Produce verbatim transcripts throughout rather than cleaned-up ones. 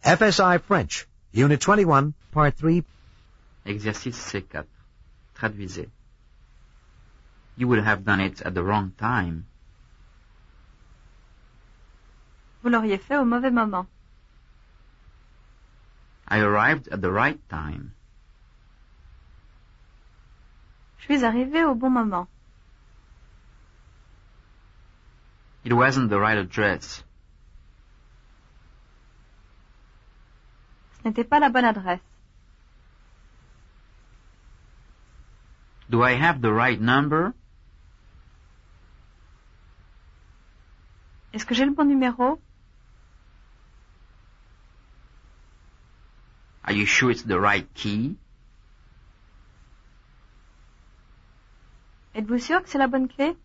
F S I French, Unit twenty-one, Part three. Exercice C quatre. Traduisez. You would have done it at the wrong time. Vous l'auriez fait au mauvais moment. I arrived at the right time. Je suis arrivé au bon moment. It wasn't the right address. Ce n'était pas la bonne adresse. Do I have the right number? Est-ce que j'ai le bon numéro? Are you sure it's the right key? Êtes-vous sûr que c'est la bonne clé?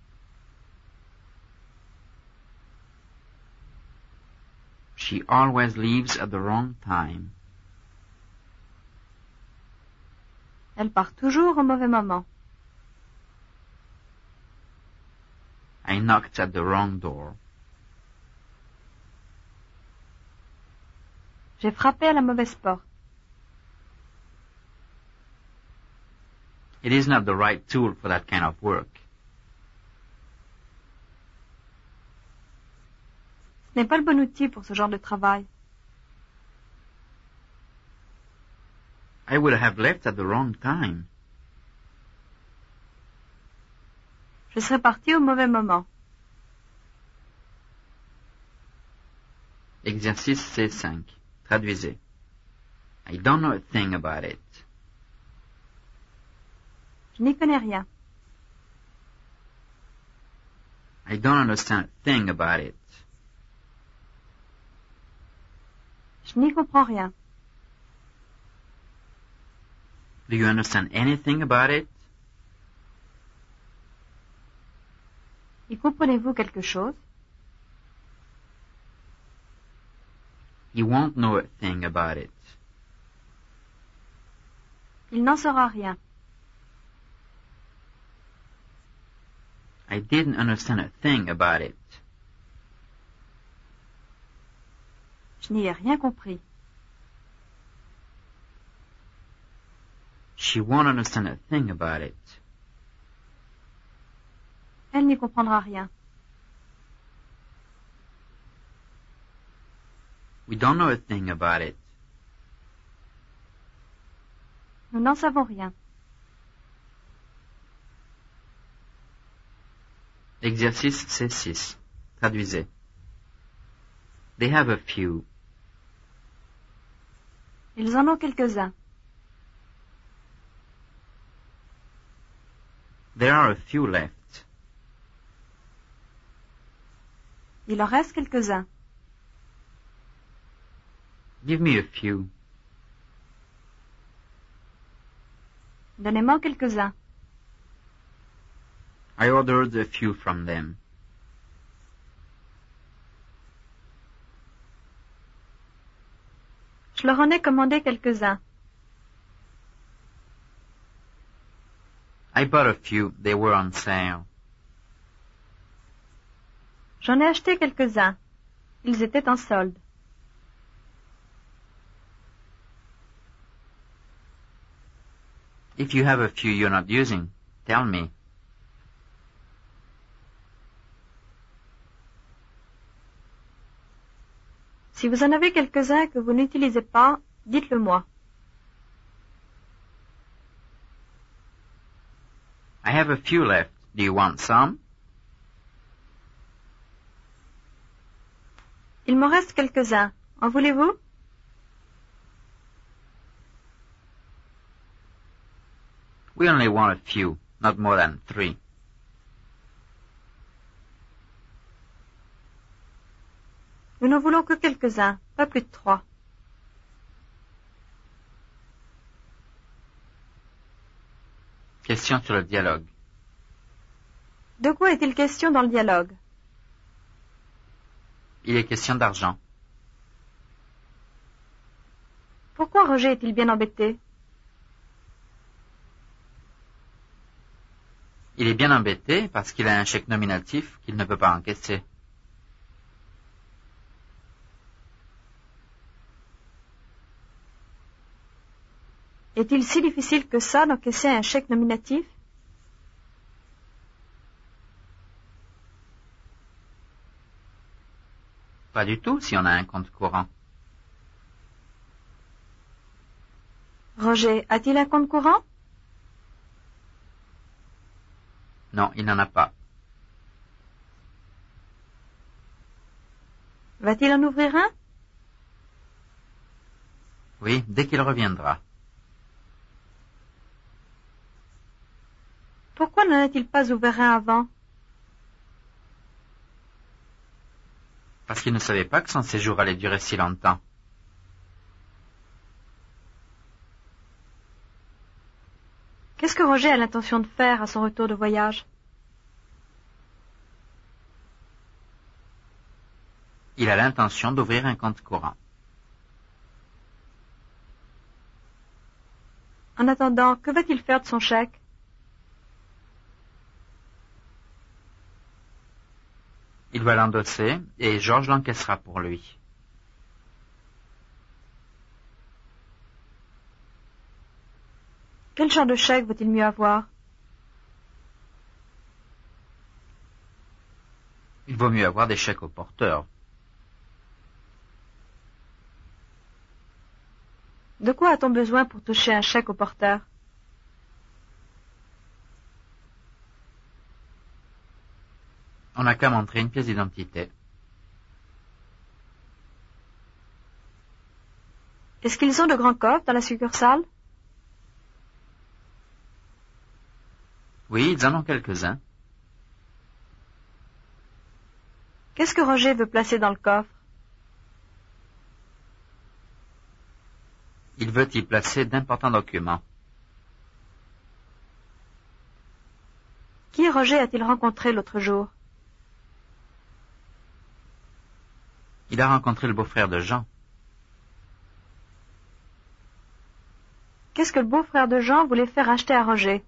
She always leaves at the wrong time. Elle part toujours au mauvais moment. I knocked at the wrong door. J'ai frappé à la mauvaise porte. It is not the right tool for that kind of work. Ce n'est pas le bon outil pour ce genre de travail. I would have left at the wrong time. Je serais parti au mauvais moment. Exercice C cinq. Traduisez. I don't know a thing about it. Je n'y connais rien. I don't understand a thing about it. Je n'y comprends rien. Do you understand anything about it? Y comprenez-vous quelque chose? You won't know a thing about it. Il n'en saura rien. I didn't understand a thing about it. Je n'y ai rien compris. She won't understand a thing about it. Elle n'y comprendra rien. We don't know a thing about it. Nous n'en savons rien. Exercice C six. Traduisez. They have a few. Ils en ont quelques-uns. There are a few left. Il en reste quelques-uns. Give me a few. Donnez-moi quelques-uns. I ordered a few from them. Je leur en ai commandé quelques-uns. I bought a few. They were on sale. J'en ai acheté quelques-uns. Ils étaient en solde. If you have a few you're not using, tell me. Si vous en avez quelques-uns que vous n'utilisez pas, dites-le moi. I have a few left. Do you want some? Il m'en reste quelques-uns. En voulez-vous? We only want a few, not more than three. Nous n'en voulons que quelques-uns, pas plus de trois. Question sur le dialogue. De quoi est-il question dans le dialogue? Il est question d'argent. Pourquoi Roger est-il bien embêté? Il est bien embêté parce qu'il a un chèque nominatif qu'il ne peut pas encaisser. Est-il si difficile que ça d'encaisser un chèque nominatif? Pas du tout si on a un compte courant. Roger a-t-il un compte courant? Non, il n'en a pas. Va-t-il en ouvrir un? Oui, dès qu'il reviendra. Pourquoi n'en a-t-il pas ouvert un avant? Parce qu'il ne savait pas que son séjour allait durer si longtemps. Qu'est-ce que Roger a l'intention de faire à son retour de voyage? Il a l'intention d'ouvrir un compte courant. En attendant, que va-t-il faire de son chèque? Il va l'endosser et Georges l'encaissera pour lui. Quel genre de chèque vaut-il mieux avoir? Il vaut mieux avoir des chèques au porteur. De quoi a-t-on besoin pour toucher un chèque au porteur? On n'a qu'à montrer une pièce d'identité. Est-ce qu'ils ont de grands coffres dans la succursale? Oui, ils en ont quelques-uns. Qu'est-ce que Roger veut placer dans le coffre? Il veut y placer d'importants documents. Qui Roger a-t-il rencontré l'autre jour? Il a rencontré le beau-frère de Jean. Qu'est-ce que le beau-frère de Jean voulait faire acheter à Roger?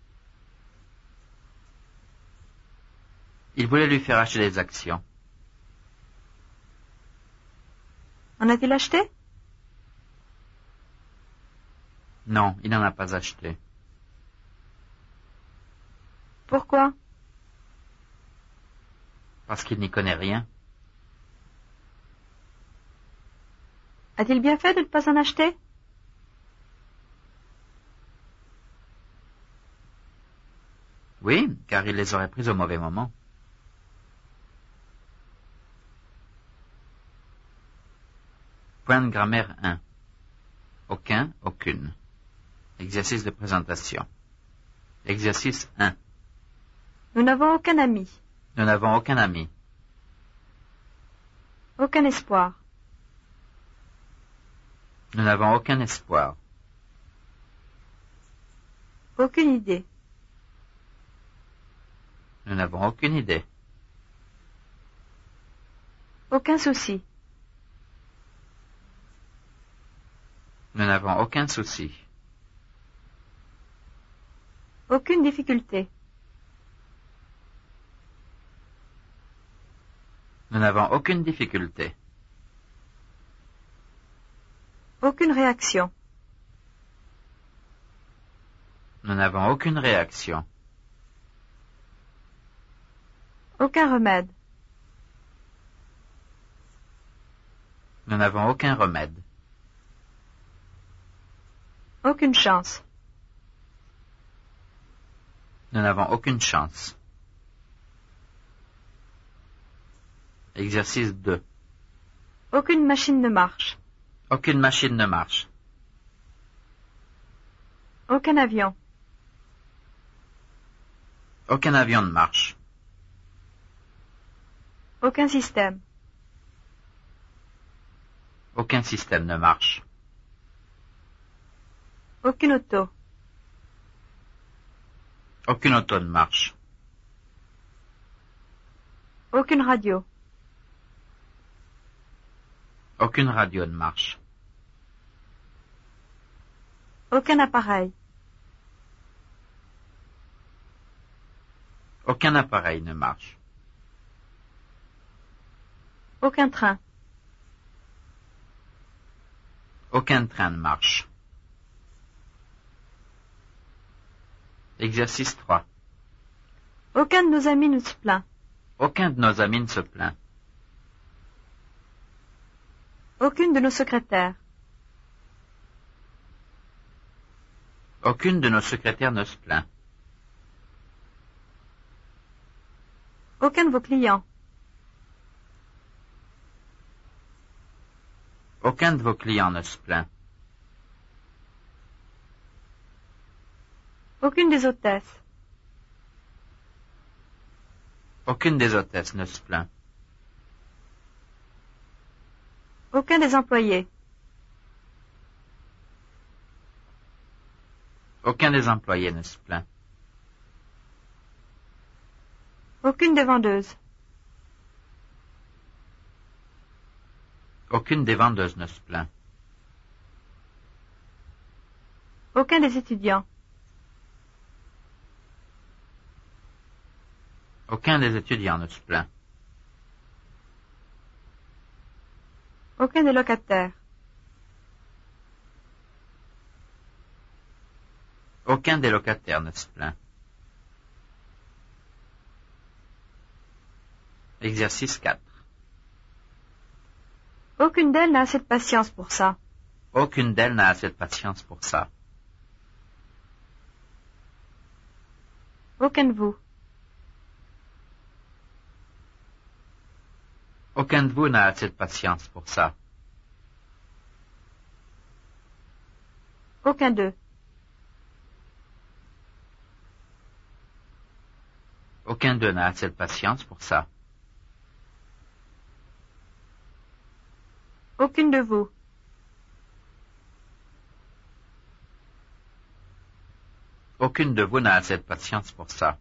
Il voulait lui faire acheter des actions. En a-t-il acheté? Non, il n'en a pas acheté. Pourquoi? Parce qu'il n'y connaît rien. A-t-il bien fait de ne pas en acheter? Oui, car il les aurait prises au mauvais moment. Point de grammaire un. Aucun, aucune. Exercice de présentation. Exercice un. Nous n'avons aucun ami. Nous n'avons aucun ami. Aucun espoir. Nous n'avons aucun espoir. Aucune idée. Nous n'avons aucune idée. Aucun souci. Nous n'avons aucun souci. Aucune difficulté. Nous n'avons aucune difficulté. Aucune réaction. Nous n'avons aucune réaction. Aucun remède. Nous n'avons aucun remède. Aucune chance. Nous n'avons aucune chance. Exercice deux. Aucune machine ne marche. Aucune machine ne marche. Aucun avion. Aucun avion ne marche. Aucun système. Aucun système ne marche. Aucune auto. Aucune auto ne marche. Aucune radio. Aucune radio ne marche. Aucun appareil. Aucun appareil ne marche. Aucun train. Aucun train ne marche. Exercice trois. Aucun de nos amis ne se plaint. Aucun de nos amis ne se plaint. Aucune de nos secrétaires. Aucune de nos secrétaires ne se plaint. Aucun de vos clients. Aucun de vos clients ne se plaint. Aucune des hôtesses. Aucune des hôtesses ne se plaint. Aucun des employés. Aucun des employés ne se plaint. Aucune des vendeuses. Aucune des vendeuses ne se plaint. Aucun des étudiants. Aucun des étudiants ne se plaint. Aucun des locataires. Aucun des locataires ne se plaint. Exercice quatre. Aucune d'elles n'a assez de patience pour ça. Aucune d'elles n'a assez de patience pour ça. Aucun de vous. Aucun de vous n'a assez de patience pour ça. Aucun d'eux. Aucun d'eux n'a assez de patience pour ça. Aucune de vous. Aucune de vous n'a assez de patience pour ça.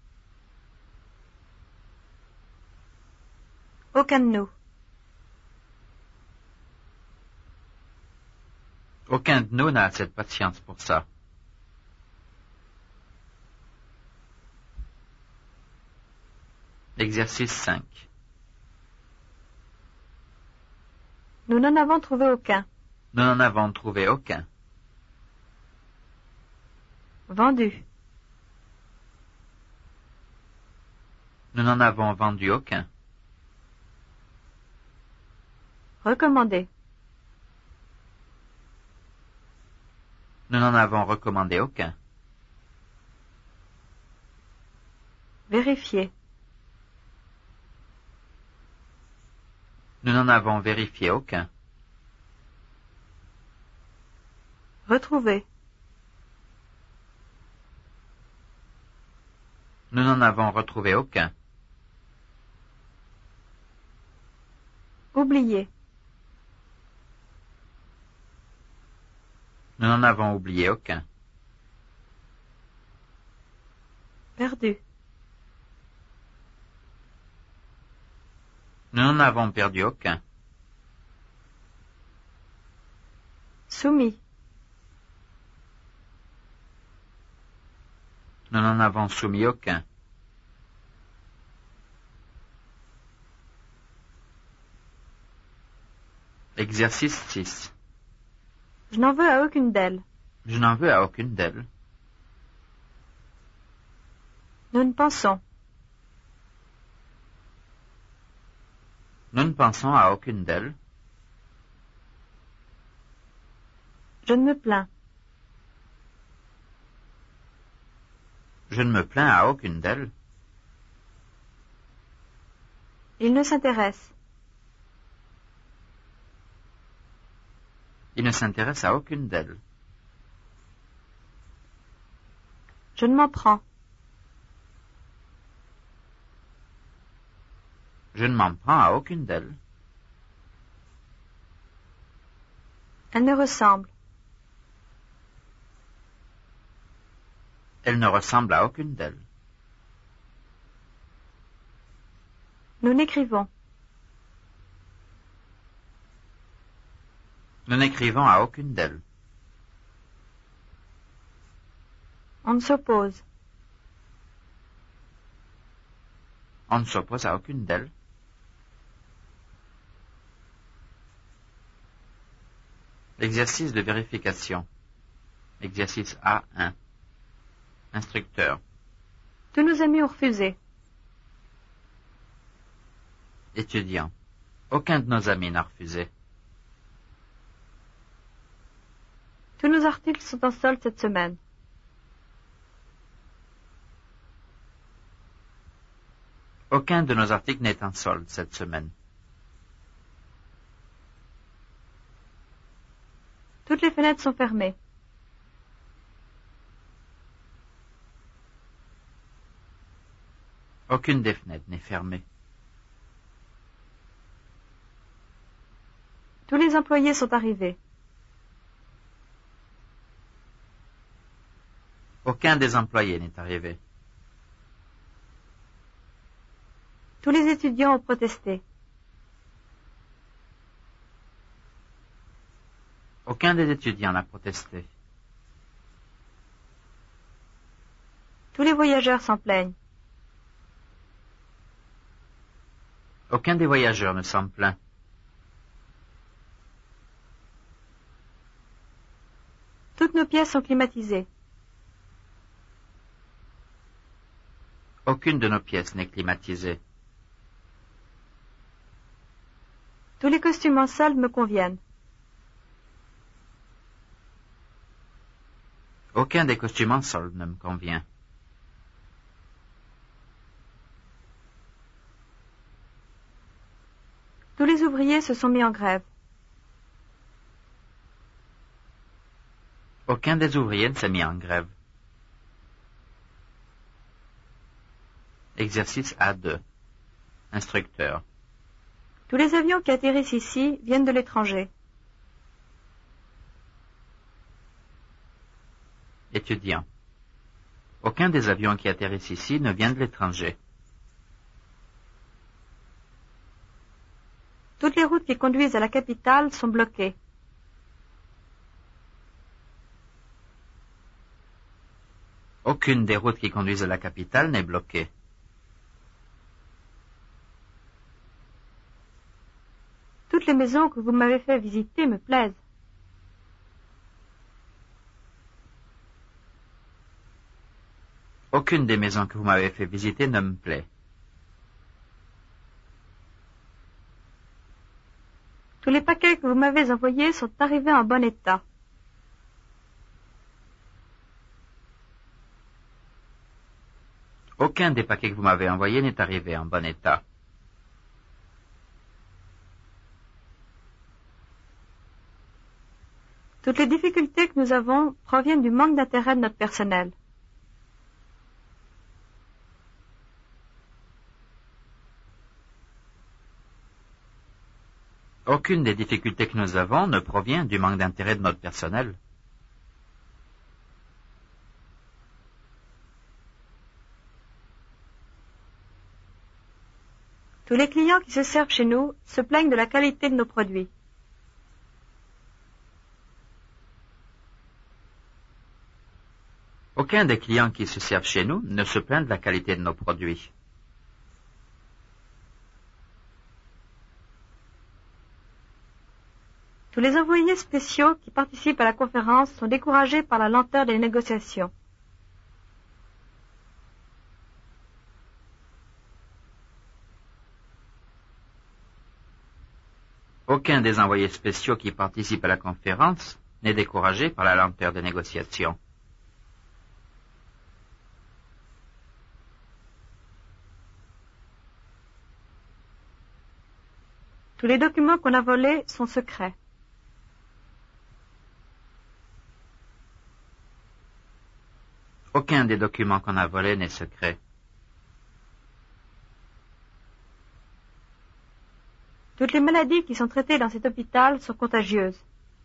Aucun de nous. Aucun de nous n'a assez de patience pour ça. Exercice cinq. Nous n'en avons trouvé aucun. Nous n'en avons trouvé aucun. Vendu. Nous n'en avons vendu aucun. Recommandé. Nous n'en avons recommandé aucun. Vérifié. Nous n'en avons vérifié aucun. Retrouvé. Nous n'en avons retrouvé aucun. Oublié. Nous n'en avons oublié aucun. Perdu. Nous n'en avons perdu aucun. Soumis. Nous n'en avons soumis aucun. Exercice six. Je n'en veux à aucune d'elles. Je n'en veux à aucune d'elles. Nous ne pensons. Nous ne pensons à aucune d'elles. Je ne me plains. Je ne me plains à aucune d'elles. Il ne s'intéresse. Il ne s'intéresse à aucune d'elles. Je ne m'en prends. Je ne m'en prends à aucune d'elles. Elle me ressemble. Elle ne ressemble à aucune d'elles. Nous n'écrivons. Nous n'écrivons à aucune d'elles. On ne s'oppose. On ne s'oppose à aucune d'elles. Exercice de vérification. Exercice A un. Instructeur. Tous nos amis ont refusé. Étudiant. Aucun de nos amis n'a refusé. Tous nos articles sont en solde cette semaine. Aucun de nos articles n'est en solde cette semaine. Toutes les fenêtres sont fermées. Aucune des fenêtres n'est fermée. Tous les employés sont arrivés. Aucun des employés n'est arrivé. Tous les étudiants ont protesté. Aucun des étudiants n'a protesté. Tous les voyageurs s'en plaignent. Aucun des voyageurs ne s'en plaint. Toutes nos pièces sont climatisées. Aucune de nos pièces n'est climatisée. Tous les costumes en solde me conviennent. Aucun des costumes en solde ne me convient. Tous les ouvriers se sont mis en grève. Aucun des ouvriers ne s'est mis en grève. Exercice A deux. Instructeur. Tous les avions qui atterrissent ici viennent de l'étranger. Étudiant. Aucun des avions qui atterrissent ici ne vient de l'étranger. Toutes les routes qui conduisent à la capitale sont bloquées. Aucune des routes qui conduisent à la capitale n'est bloquée. Toutes les maisons que vous m'avez fait visiter me plaisent. Aucune des maisons que vous m'avez fait visiter ne me plaît. Tous les paquets que vous m'avez envoyés sont arrivés en bon état. Aucun des paquets que vous m'avez envoyés n'est arrivé en bon état. Toutes les difficultés que nous avons proviennent du manque d'intérêt de notre personnel. Aucune des difficultés que nous avons ne provient du manque d'intérêt de notre personnel. Tous les clients qui se servent chez nous se plaignent de la qualité de nos produits. Aucun des clients qui se servent chez nous ne se plaint de la qualité de nos produits. Tous les envoyés spéciaux qui participent à la conférence sont découragés par la lenteur des négociations. Aucun des envoyés spéciaux qui participent à la conférence n'est découragé par la lenteur des négociations. Tous les documents qu'on a volés sont secrets. Aucun des documents qu'on a volés n'est secret. Toutes les maladies qui sont traitées dans cet hôpital sont contagieuses.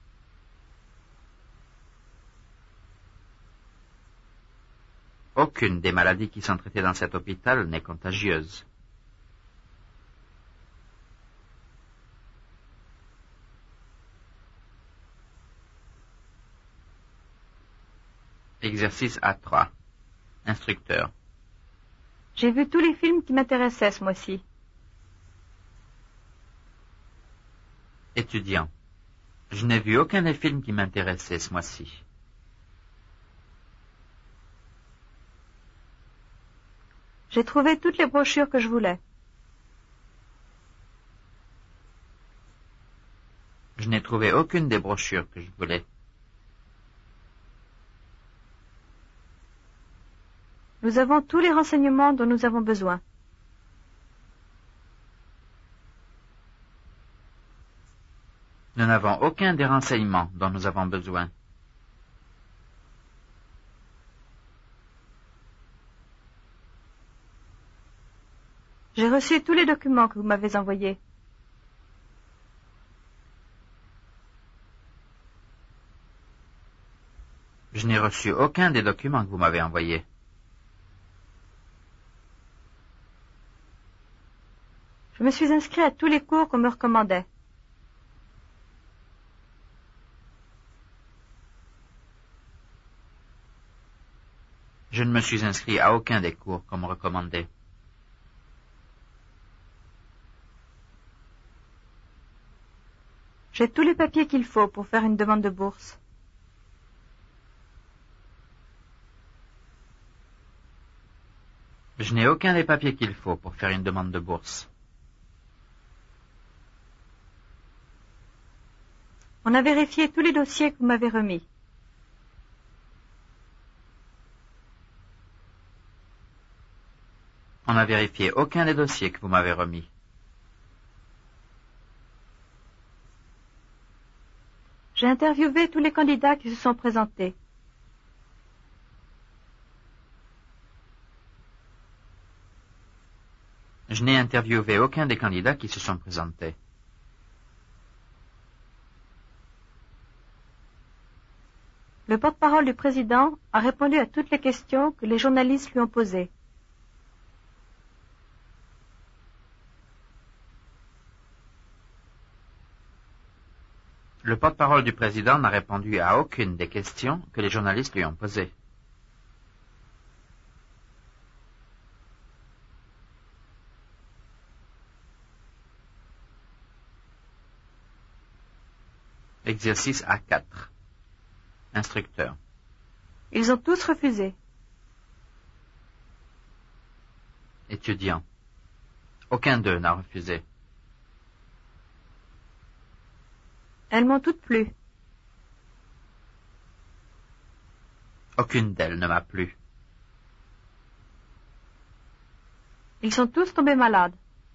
Aucune des maladies qui sont traitées dans cet hôpital n'est contagieuse. Exercice A trois. Instructeur. J'ai vu tous les films qui m'intéressaient ce mois-ci. Étudiant. Je n'ai vu aucun des films qui m'intéressaient ce mois-ci. J'ai trouvé toutes les brochures que je voulais. Je n'ai trouvé aucune des brochures que je voulais. Nous avons tous les renseignements dont nous avons besoin. Nous n'avons aucun des renseignements dont nous avons besoin. J'ai reçu tous les documents que vous m'avez envoyés. Je n'ai reçu aucun des documents que vous m'avez envoyés. Je me suis inscrit à tous les cours qu'on me recommandait. Je ne me suis inscrit à aucun des cours qu'on me recommandait. J'ai tous les papiers qu'il faut pour faire une demande de bourse. Je n'ai aucun des papiers qu'il faut pour faire une demande de bourse. On a vérifié tous les dossiers que vous m'avez remis. On n'a vérifié aucun des dossiers que vous m'avez remis. J'ai interviewé tous les candidats qui se sont présentés. Je n'ai interviewé aucun des candidats qui se sont présentés. Le porte-parole du président a répondu à toutes les questions que les journalistes lui ont posées. Le porte-parole du président n'a répondu à aucune des questions que les journalistes lui ont posées. Exercice A quatre. Instructeur. Ils ont tous refusé. Étudiant. Aucun d'eux n'a refusé. Elles m'ont toutes plu. Aucune d'elles ne m'a plu. Ils sont tous tombés malades.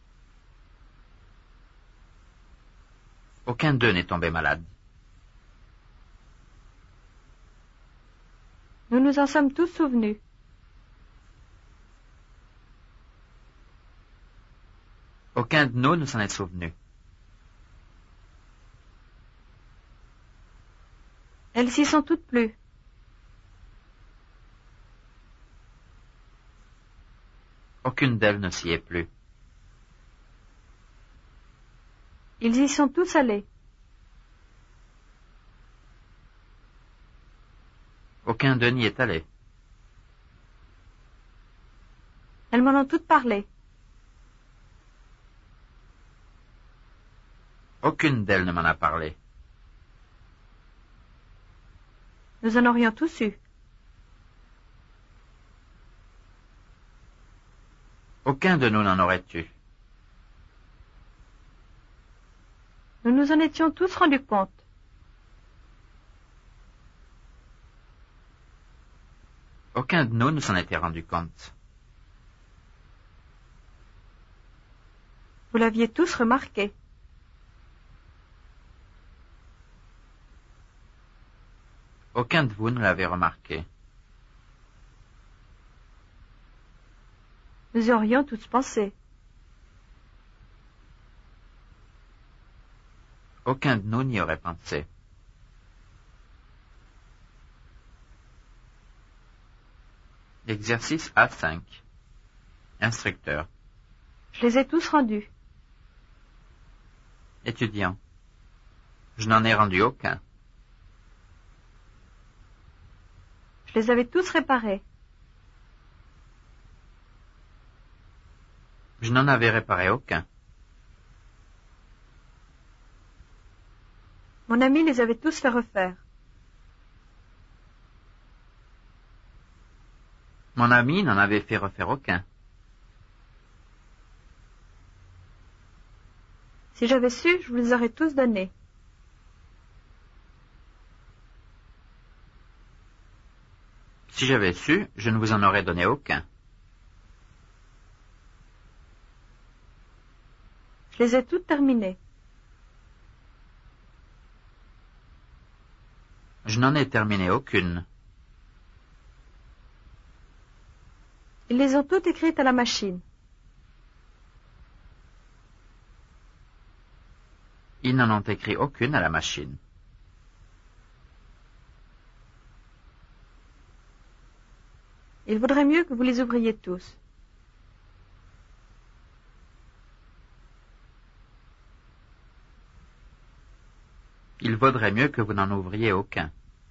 Aucun d'eux n'est tombé malade. Nous nous en sommes tous souvenus. Aucun de nous ne s'en est souvenu. Elles s'y sont toutes plu. Aucune d'elles ne s'y est plu. Ils y sont tous allés. Aucun d'eux n'y est allé. Elles m'en ont toutes parlé. Aucune d'elles ne m'en a parlé. Nous en aurions tous eu. Aucun de nous n'en aurait eu. Nous nous en étions tous rendus compte. Aucun de nous ne s'en était rendu compte. Vous l'aviez tous remarqué. Aucun de vous ne l'avait remarqué. Nous y aurions tous pensé. Aucun de nous n'y aurait pensé. Exercice A cinq. Instructeur. Je les ai tous rendus. Étudiant. Je n'en ai rendu aucun. Je les avais tous réparés. Je n'en avais réparé aucun. Mon ami les avait tous fait refaire. Mon ami n'en avait fait refaire aucun. Si j'avais su, je vous les aurais tous donnés. Si j'avais su, je ne vous en aurais donné aucun. Je les ai toutes terminées. Je n'en ai terminé aucune. Ils les ont toutes écrites à la machine. Ils n'en ont écrit aucune à la machine. Il vaudrait mieux que vous les ouvriez tous. Il vaudrait mieux que vous n'en ouvriez aucun.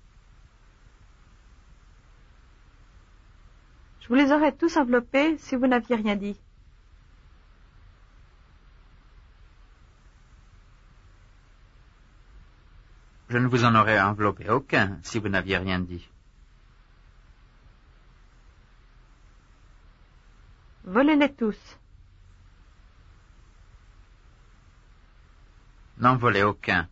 Je vous les aurais tous enveloppés si vous n'aviez rien dit. Je ne vous en aurais enveloppé aucun si vous n'aviez rien dit. Volez-les tous. N'en volez aucun.